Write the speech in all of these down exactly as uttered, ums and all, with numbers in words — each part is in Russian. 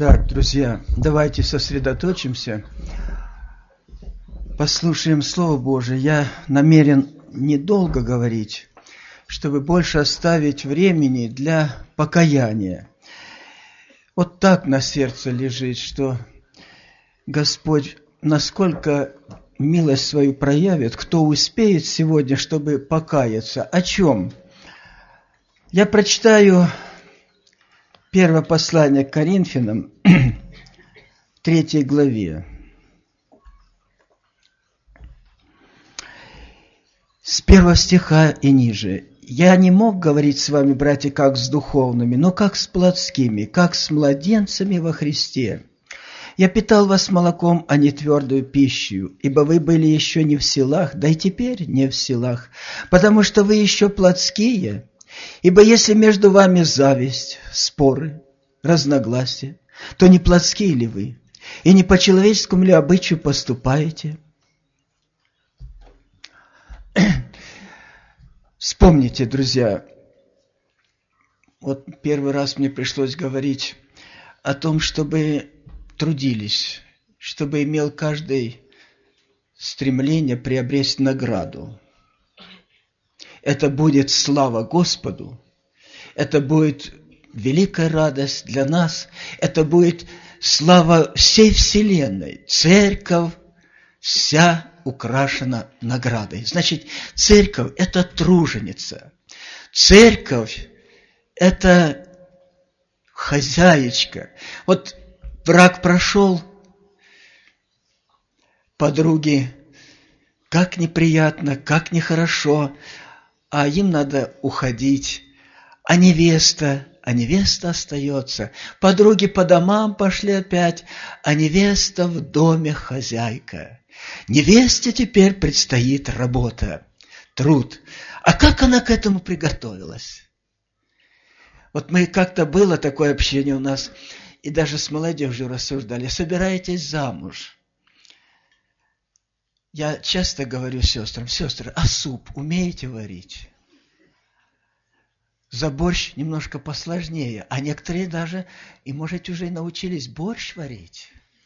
Так, друзья, давайте сосредоточимся, послушаем Слово Божие. Я намерен недолго говорить, чтобы больше оставить времени для покаяния. Вот так на сердце лежит, что Господь насколько милость свою проявит, кто успеет сегодня, чтобы покаяться. О чем? Я прочитаю первое послание к Коринфянам, третьей главе. С первого стиха и ниже. «Я не мог говорить с вами, братья, как с духовными, но как с плотскими, как с младенцами во Христе. Я питал вас молоком, а не твердую пищу, ибо вы были еще не в силах, да и теперь не в силах, потому что вы еще плотские. Ибо если между вами зависть, споры, разногласия, то не плотские ли вы, и не по человеческому ли обычаю поступаете?» Вспомните, друзья, вот первый раз мне пришлось говорить о том, чтобы трудились, чтобы имел каждый стремление приобрести награду. Это будет слава Господу, это будет великая радость для нас, это будет слава всей вселенной. Церковь вся украшена наградой. Значит, церковь – это труженица. Церковь – это хозяечка. Вот брак прошел, подруги, как неприятно, как нехорошо, а им надо уходить. А невеста, а невеста остается. Подруги по домам пошли опять, а невеста в доме хозяйка. Невесте теперь предстоит работа, труд. А как она к этому приготовилась? Вот мы как-то было такое общение у нас, и даже с молодежью рассуждали. Собираетесь замуж? Я часто говорю сестрам: сестры, а суп умеете варить? За борщ немножко посложнее, а некоторые даже, и может, уже научились борщ варить.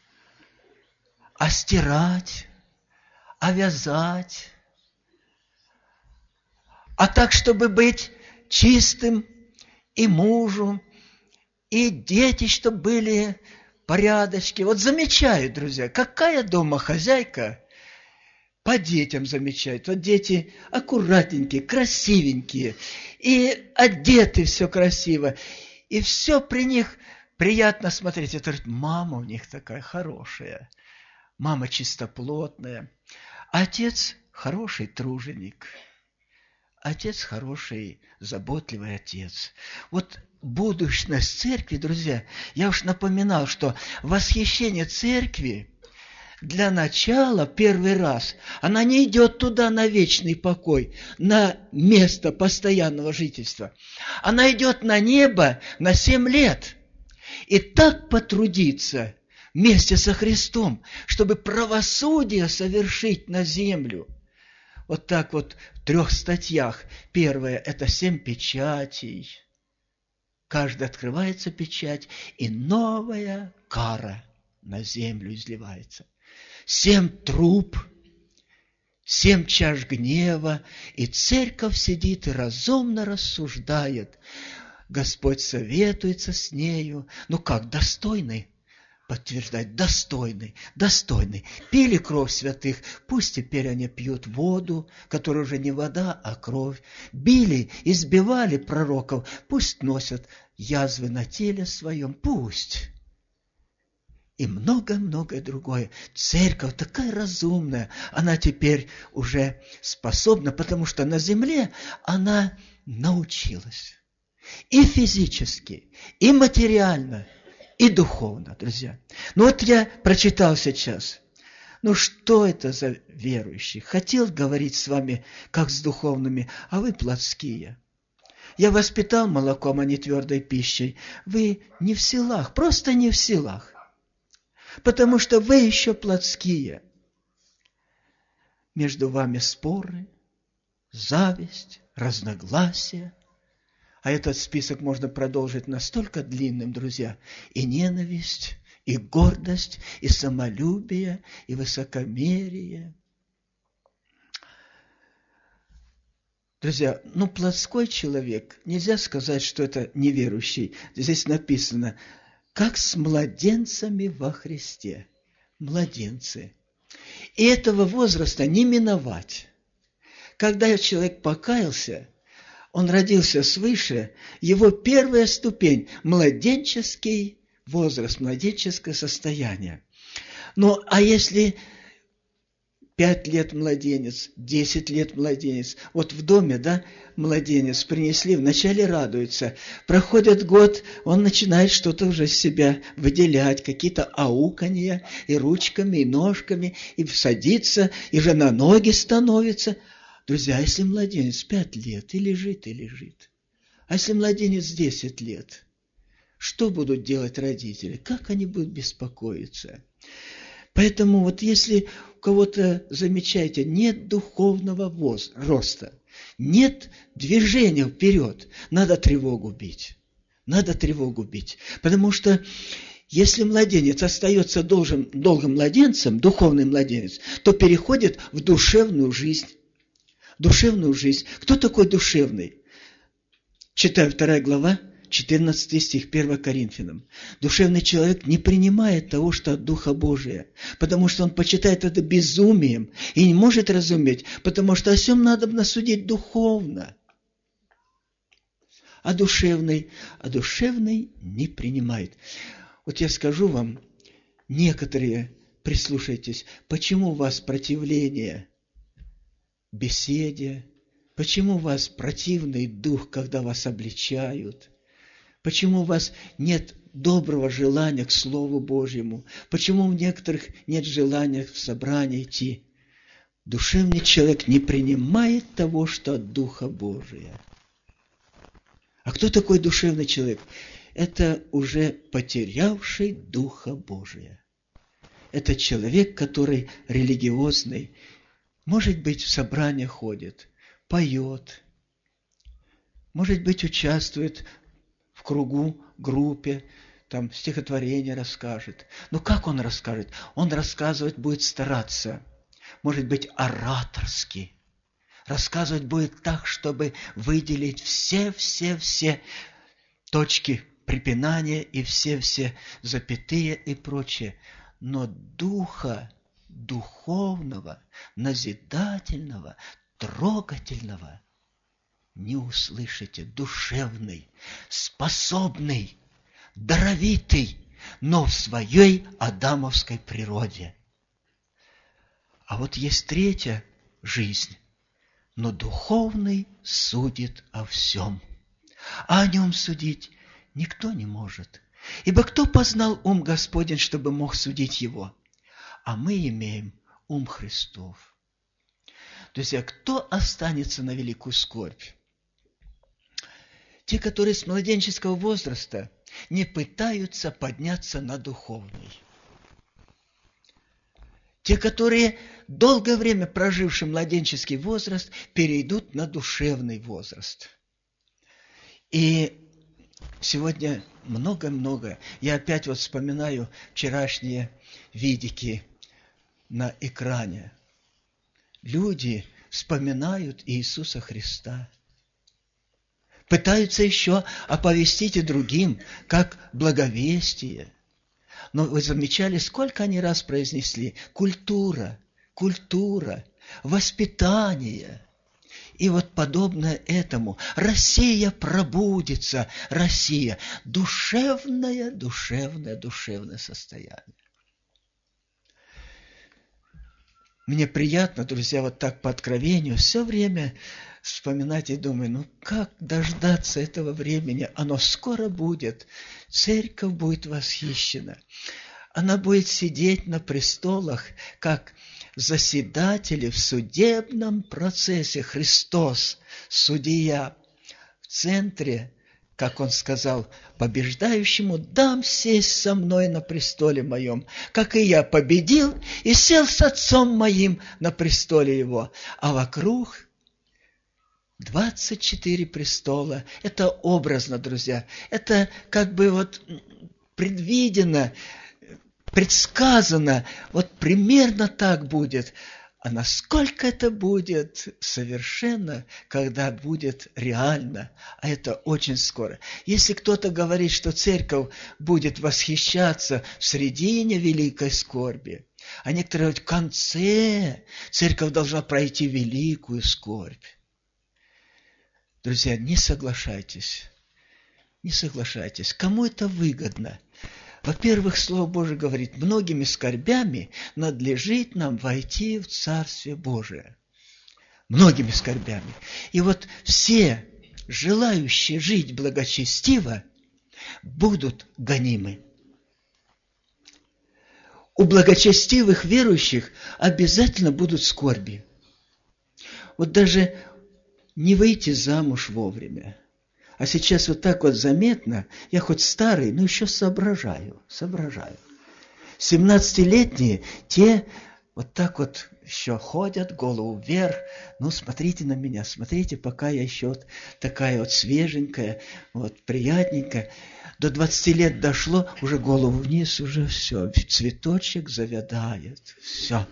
А стирать, а вязать, а так, чтобы быть чистым и мужу, и дети, чтобы были порядочки. Вот замечаю, друзья, какая дома хозяйка по детям замечает. Вот дети аккуратненькие, красивенькие, и одеты все красиво, и все при них приятно смотреть. Это говорит, мама у них такая хорошая. Мама чистоплотная. Отец хороший труженик. Отец хороший, заботливый отец. Вот будущность церкви, друзья, я уж напоминал, что восхищение церкви для начала, первый раз, она не идет туда на вечный покой, на место постоянного жительства. Она идет на небо на семь лет. И так потрудиться вместе со Христом, чтобы правосудие совершить на землю. Вот так вот в трех статьях. Первое – это семь печатей. Каждый открывается печать, и новая кара на землю изливается. Семь труб, семь чаш гнева, и церковь сидит и разумно рассуждает. Господь советуется с нею. Ну как, достойный? Подтверждать, достойный, достойный. Пили кровь святых, пусть теперь они пьют воду, которая уже не вода, а кровь. Били, избивали пророков, пусть носят язвы на теле своем, пусть. И многое-многое другое. Церковь такая разумная, она теперь уже способна, потому что на земле она научилась. И физически, и материально, и духовно, друзья. Ну вот я прочитал сейчас. Ну что это за верующие? Хотел говорить с вами, как с духовными, а вы плотские. Я вас питал молоком, а не твердой пищей. Вы не в силах, просто не в силах. Потому что вы еще плотские. Между вами споры, зависть, разногласия, А этот список можно продолжить настолько длинным, друзья. И ненависть, и гордость, и самолюбие, и высокомерие. Друзья, ну плотской человек, нельзя сказать, что это неверующий. Здесь написано, как с младенцами во Христе. Младенцы. И этого возраста не миновать. Когда человек покаялся, он родился свыше, его первая ступень – младенческий возраст, младенческое состояние. Ну, а если пять лет младенец, десять лет младенец, вот в доме, да, младенец принесли, вначале радуется, проходит год, он начинает что-то уже с себя выделять, какие-то ауканья, и ручками, и ножками, и садится, и же на ноги становится. Друзья, если младенец пять лет, и лежит, и лежит. А если младенец десять лет, что будут делать родители? Как они будут беспокоиться? Поэтому вот если у кого-то, замечаете, нет духовного воз, роста, нет движения вперед, надо тревогу бить. Надо тревогу бить. Потому что если младенец остается долгим, долгим младенцем, духовный младенец, то переходит в душевную жизнь. Душевную жизнь. Кто такой душевный? Читаю вторая глава, четырнадцатый стих, первое Коринфянам. Душевный человек не принимает того, что от Духа Божия, потому что он почитает это безумием и не может разуметь, потому что о сем надо судить духовно. А душевный, а душевный не принимает. Вот я скажу вам, некоторые, прислушайтесь, почему у вас противление беседе, почему у вас противный дух, когда вас обличают, почему у вас нет доброго желания к Слову Божьему, почему у некоторых нет желания в собрание идти. Душевный человек не принимает того, что от Духа Божия. А кто такой душевный человек? Это уже потерявший Духа Божия. Это человек, который религиозный, может быть, в собрание ходит, поет, может быть, участвует в кругу, группе, там стихотворение расскажет. Но как он расскажет? Он рассказывать будет стараться, может быть, ораторски. Рассказывать будет так, чтобы выделить все-все-все точки препинания и все-все запятые и прочее. Но духа духовного, назидательного, трогательного не услышите. Душевный, способный, даровитый, но в своей адамовской природе. А вот есть третья жизнь, но духовный судит о всем, а о нем судить никто не может. Ибо кто познал ум Господень, чтобы мог судить его? А мы имеем ум Христов. Друзья, кто останется на великую скорбь? Те, которые с младенческого возраста не пытаются подняться на духовный. Те, которые долгое время проживший младенческий возраст, перейдут на душевный возраст. И сегодня много-много. Я опять вот вспоминаю вчерашние видики на экране. Люди вспоминают Иисуса Христа. Пытаются еще оповестить и другим, как благовестие. Но вы замечали, сколько они раз произнесли? Культура, культура, воспитание. И вот подобное этому. Россия пробудится, Россия. Душевное, душевное, душевное состояние. Мне приятно, друзья, вот так по откровению все время вспоминать и думать, ну как дождаться этого времени? Оно скоро будет. Церковь будет восхищена. Она будет сидеть на престолах, как заседатели в судебном процессе. Христос, судья, в центре, как он сказал, побеждающему дам сесть со мной на престоле моем, как и я победил и сел с отцом моим на престоле его. А вокруг двадцать четыре престола. Это образно, друзья. Это как бы вот предвидено, предсказано. Вот примерно так будет. А насколько это будет совершенно, когда будет реально, а это очень скоро. Если кто-то говорит, что церковь будет восхищаться в середине великой скорби, а некоторые говорят, в конце церковь должна пройти великую скорбь. Друзья, не соглашайтесь, не соглашайтесь. Кому это выгодно? Во-первых, Слово Божие говорит, многими скорбями надлежит нам войти в Царствие Божие. Многими скорбями. И вот все желающие жить благочестиво будут гонимы. У благочестивых верующих обязательно будут скорби. Вот даже не выйти замуж вовремя. А сейчас вот так вот заметно, я хоть старый, но еще соображаю, соображаю. семнадцатилетние, те вот так вот еще ходят, голову вверх. Ну, смотрите на меня, смотрите, пока я еще вот такая вот свеженькая, вот приятненькая. До двадцати лет дошло, уже голову вниз, уже все, цветочек завядает, все.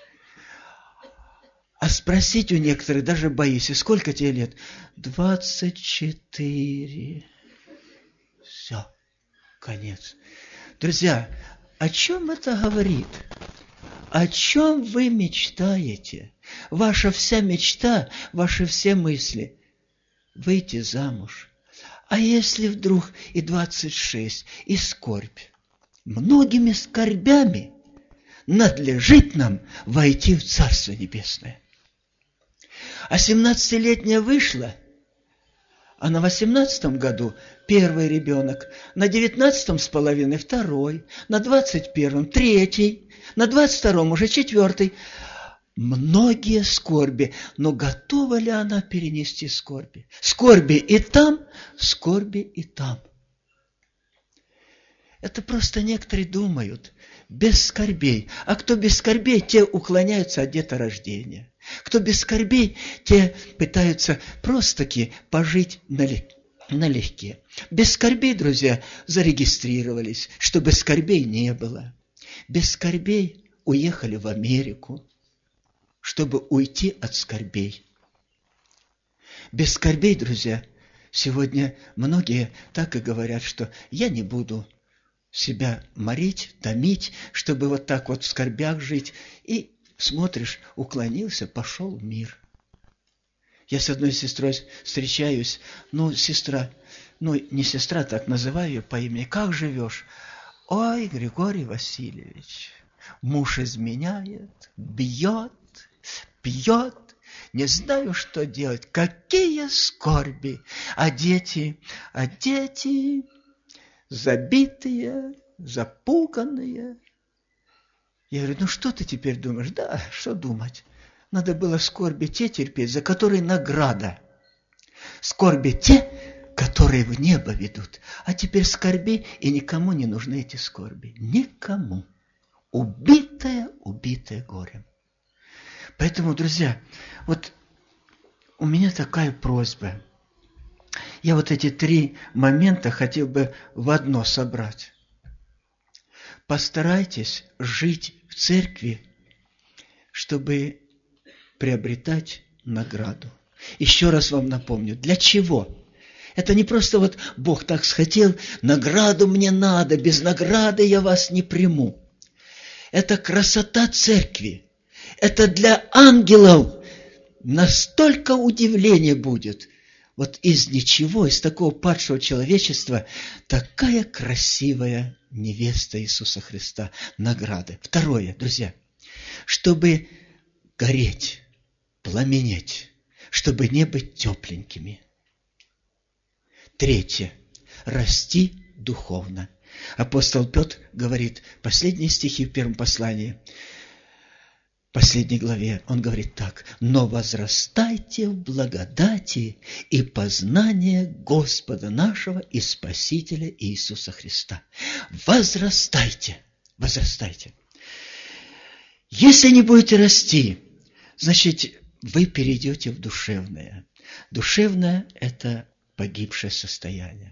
А спросить у некоторых, даже боюсь, и сколько тебе лет? двадцать четыре. Все, конец. Друзья, о чем это говорит? О чем вы мечтаете? Ваша вся мечта, ваши все мысли – выйти замуж. А если вдруг и двадцать шесть, и скорбь? Многими скорбями надлежит нам войти в Царство Небесное. А семнадцатилетняя вышла, а на восемнадцатом году первый ребенок, на девятнадцатом с половиной второй, на двадцать первом третий, на двадцать втором уже четвертый. Многие скорби, но готова ли она перенести скорби? Скорби и там, скорби и там. Это просто некоторые думают, без скорбей. А кто без скорбей, те уклоняются от деторождения. Кто без скорбей, те пытаются просто-таки пожить налегке. Без скорбей, друзья, зарегистрировались, чтобы скорбей не было. Без скорбей уехали в Америку, чтобы уйти от скорбей. Без скорбей, друзья, сегодня многие так и говорят, что я не буду себя морить, томить, чтобы вот так вот в скорбях жить. И смотришь, уклонился, пошел в мир. Я с одной сестрой встречаюсь, ну, сестра, ну, не сестра, так называю ее по имени, как живешь? Ой, Григорий Васильевич, муж изменяет, бьет, пьет, не знаю, что делать, какие скорби, а дети, а дети забитые, запуганные. Я говорю, ну что ты теперь думаешь? Да, что думать? Надо было скорби те терпеть, за которые награда. Скорби те, которые в небо ведут. А теперь скорби, и никому не нужны эти скорби. Никому. Убитая, убитая горем. Поэтому, друзья, вот у меня такая просьба. Я вот эти три момента хотел бы в одно собрать. Постарайтесь жить в церкви, чтобы приобретать награду. Еще раз вам напомню, для чего? Это не просто вот Бог так схотел, награду мне надо, без награды я вас не приму. Это красота церкви. Это для ангелов настолько удивление будет. Вот из ничего, из такого падшего человечества, такая красивая невеста Иисуса Христа, награды. Второе, друзья, чтобы гореть, пламенеть, чтобы не быть тепленькими. Третье, расти духовно. Апостол Петр говорит, последние стихи в первом послании, в последней главе, он говорит так: «Но возрастайте в благодати и познании Господа нашего и Спасителя Иисуса Христа». Возрастайте, возрастайте. Если не будете расти, значит, вы перейдете в душевное. Душевное – это погибшее состояние.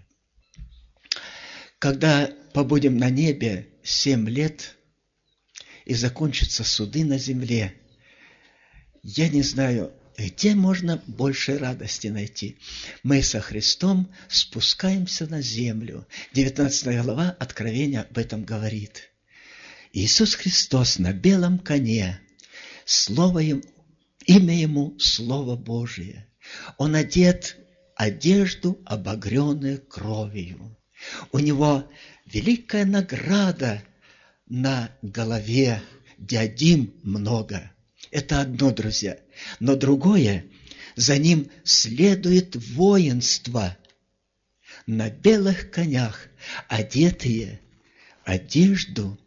Когда побудем на небе семь лет и закончатся суды на земле, я не знаю, где можно больше радости найти. Мы со Христом спускаемся на землю. девятнадцатая глава Откровения об этом говорит. Иисус Христос на белом коне, слово ему, имя Ему Слово Божие. Он одет одежду, обогренную кровью. У Него великая награда на голове, диадим много. Это одно, друзья. Но другое, за Ним следует воинство на белых конях, одетые одежду,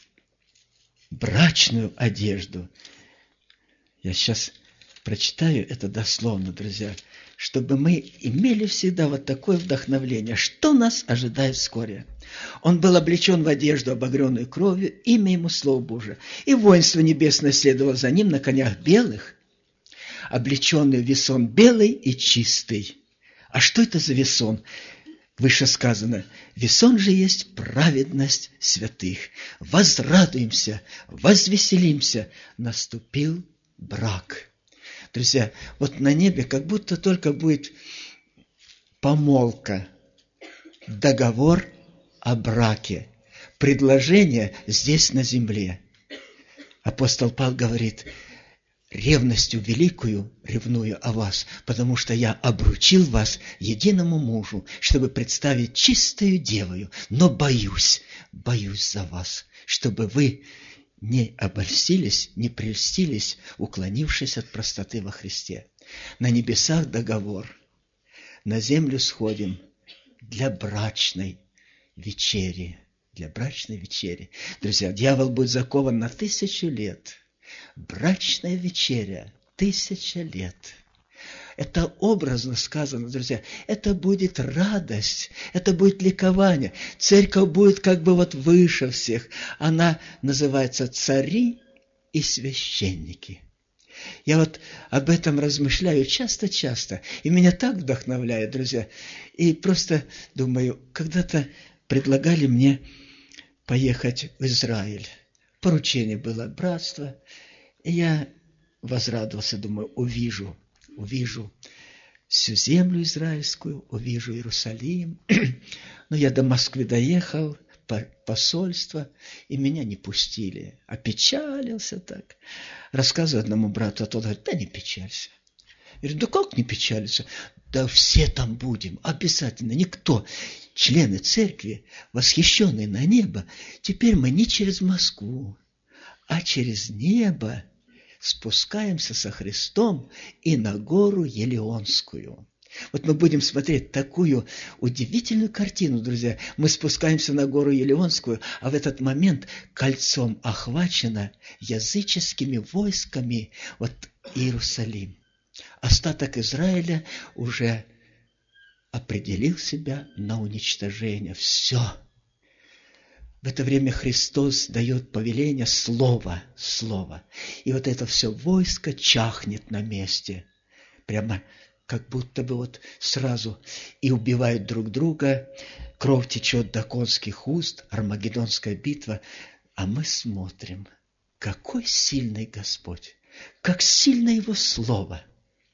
брачную одежду. Я сейчас прочитаю это дословно, друзья, чтобы мы имели всегда вот такое вдохновление, что нас ожидает вскоре. Он был облечен в одежду, обогренную кровью, имя Ему Слово Божие. И воинство небесное следовало за Ним на конях белых, облеченный в весон белый и чистый. А что это за весон? Выше сказано, весон же есть праведность святых. Возрадуемся, возвеселимся, наступил брак. Друзья, вот на небе как будто только будет помолвка, договор о браке, предложение здесь на земле. Апостол Павел говорит, ревностью великую ревную о вас, потому что я обручил вас единому мужу, чтобы представить чистою девою, но боюсь, боюсь за вас, чтобы вы не обольстились, не прельстились, уклонившись от простоты во Христе. На небесах договор, на землю сходим для брачной вечери. Для брачной вечери. Друзья, дьявол будет закован на тысячу лет. Брачная вечеря, тысяча лет. Это образно сказано, друзья. Это будет радость, это будет ликование. Церковь будет как бы вот выше всех. Она называется цари и священники. Я вот об этом размышляю часто-часто. И меня так вдохновляет, друзья. И просто думаю, когда-то предлагали мне поехать в Израиль. Поручение было от братства. И я возрадовался, думаю, увижу, увижу всю землю израильскую, увижу Иерусалим. Но я до Москвы доехал, посольство, и меня не пустили. Опечалился так. Рассказываю одному брату, а тот говорит, да не печалься. Я говорю, да как не печалиться? Да все там будем, обязательно, никто. Члены церкви, восхищенные на небо, теперь мы не через Москву, а через небо спускаемся со Христом и на гору Елеонскую. Вот мы будем смотреть такую удивительную картину, друзья. Мы спускаемся на гору Елеонскую, а в этот момент кольцом охвачено языческими войсками вот Иерусалим. Остаток Израиля уже определил себя на уничтожение. Все. В это время Христос дает повеление слова, слово. И вот это все войско чахнет на месте. Прямо как будто бы вот сразу и убивают друг друга. Кровь течет до конских уст, Армагеддонская битва. А мы смотрим, какой сильный Господь, как сильно Его Слово.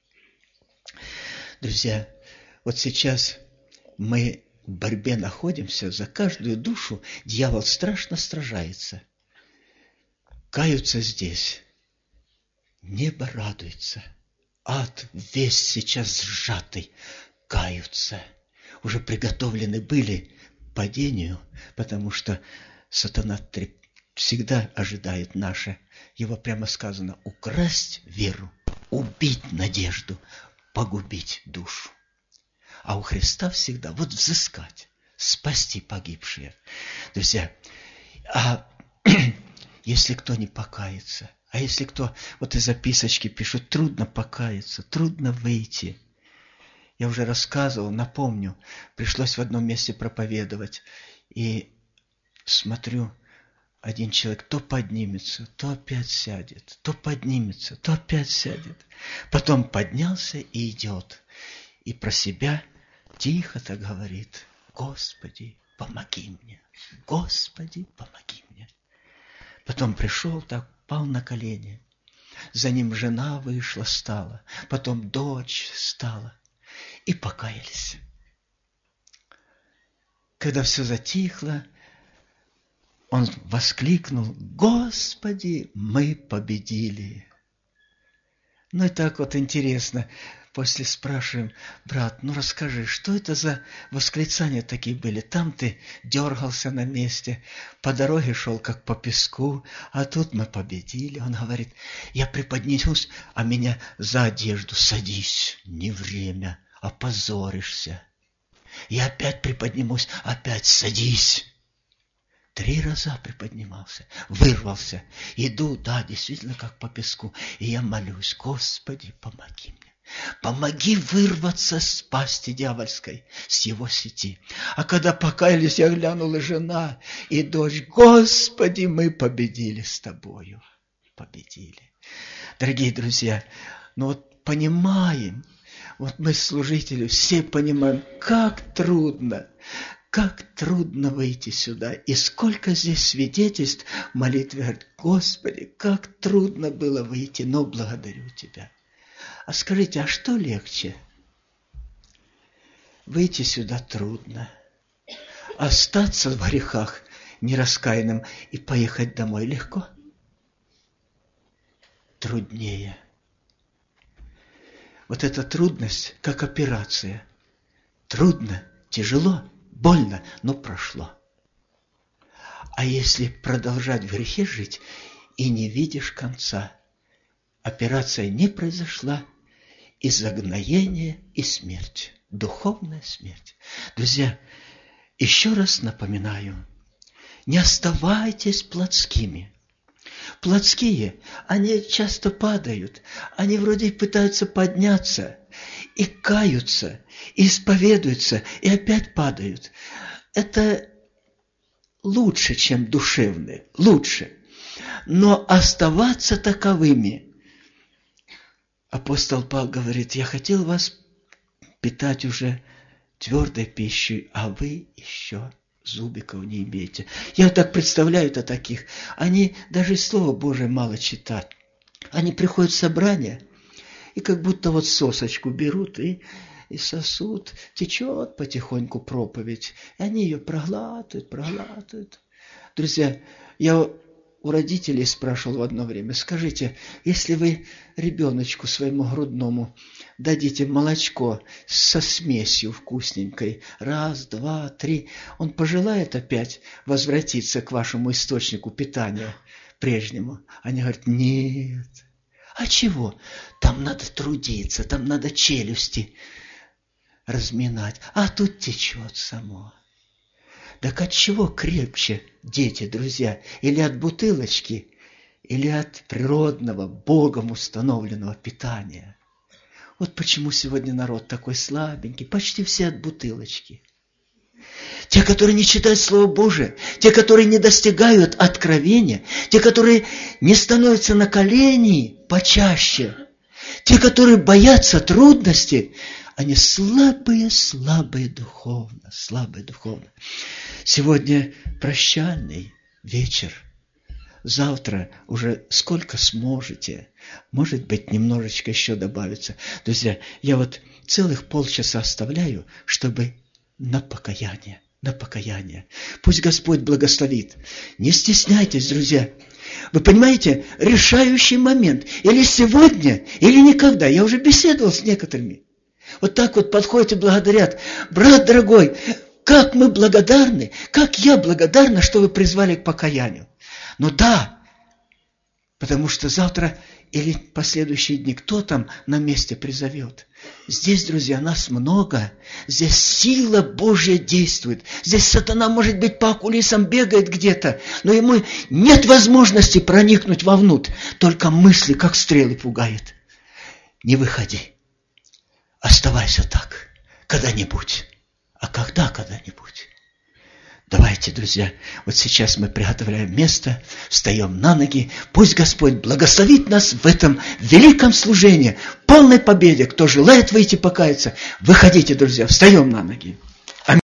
Друзья, вот сейчас мы в борьбе находимся, за каждую душу дьявол страшно сражается. Каются здесь, небо радуется, ад весь сейчас сжатый, каются. Уже приготовлены были к падению, потому что сатана всегда ожидает наше, его прямо сказано, украсть веру, убить надежду, погубить душу. А у Христа всегда вот взыскать, спасти погибшие. Друзья, а если кто не покается, а если кто вот из записочки пишет, трудно покаяться, трудно выйти. Я уже рассказывал, напомню, пришлось в одном месте проповедовать. И смотрю, один человек то поднимется, то опять сядет, то поднимется, то опять сядет. Потом поднялся и идет. И про себя тихо так говорит: Господи, помоги мне, Господи, помоги мне. Потом пришел так, пал на колени. За ним жена вышла, стала, потом дочь стала. И покаялись. Когда все затихло, он воскликнул: Господи, мы победили. Ну и так вот интересно. После спрашиваем: брат, ну расскажи, что это за восклицания такие были? Там ты дергался на месте, по дороге шел как по песку, а тут мы победили. Он говорит: я приподнялся, а меня за одежду: садись, не время, опозоришься. Я опять приподнимусь, опять садись. Три раза приподнимался, вырвался, иду, да, действительно, как по песку, и я молюсь: Господи, помоги мне. Помоги вырваться с пасти дьявольской, с его сети. А когда покаялись, я глянул, и жена, и дочь: Господи, мы победили с тобою. Победили. Дорогие друзья, ну вот понимаем, вот мы, служители, все понимаем, как трудно, как трудно выйти сюда. И сколько здесь свидетельств в молитве, говорит: Господи, как трудно было выйти, но благодарю Тебя. А скажите, а что легче? Выйти сюда трудно. Остаться в грехах нераскаянным и поехать домой легко? Труднее. Вот эта трудность, как операция. Трудно, тяжело, больно, но прошло. А если продолжать в грехе жить и не видишь конца, операция не произошла, и загноение, и смерть, духовная смерть. Друзья, еще раз напоминаю, не оставайтесь плотскими. Плотские, они часто падают, они вроде пытаются подняться, и каются, и исповедуются, и опять падают. Это лучше, чем душевные, лучше. Но оставаться таковыми. Апостол Павел говорит: я хотел вас питать уже твердой пищей, а вы еще зубиков не имеете. Я так представляю это таких. Они даже Слово Божие мало читают. Они приходят в собрание и как будто вот сосочку берут и, и сосут. Течет потихоньку проповедь. И они ее проглатывают, проглатывают. Друзья, я у родителей спрашивал в одно время: скажите, если вы ребеночку своему грудному дадите молочко со смесью вкусненькой, раз, два, три, он пожелает опять возвратиться к вашему источнику питания прежнему? Они говорят: нет. А чего? Там надо трудиться, там надо челюсти разминать, а тут течет само. Так от чего крепче дети, друзья? Или от бутылочки, или от природного, Богом установленного питания? Вот почему сегодня народ такой слабенький, почти все от бутылочки. Те, которые не читают Слово Божие, те, которые не достигают откровения, те, которые не становятся на колени почаще, те, которые боятся трудностей, они слабые, слабые духовно, слабые духовно. Сегодня прощальный вечер. Завтра уже сколько сможете. Может быть, немножечко еще добавится. Друзья, я вот целых полчаса оставляю, чтобы на покаяние, на покаяние. Пусть Господь благословит. Не стесняйтесь, друзья. Вы понимаете, решающий момент. Или сегодня, или никогда. Я уже беседовал с некоторыми. Вот так вот подходят и благодарят: брат дорогой, как мы благодарны, как я благодарна, что вы призвали к покаянию. Ну да, потому что завтра или последующие дни кто там на месте призовет. Здесь, друзья, нас много, здесь сила Божья действует, здесь сатана, может быть, по кулисам бегает где-то, но ему нет возможности проникнуть вовнутрь, только мысли, как стрелы, пугает. Не выходи. Оставайся так, когда-нибудь. А когда когда-нибудь? Давайте, друзья, вот сейчас мы приготовляем место, встаем на ноги. Пусть Господь благословит нас в этом великом служении, полной победе. Кто желает выйти покаяться, выходите, друзья, встаем на ноги.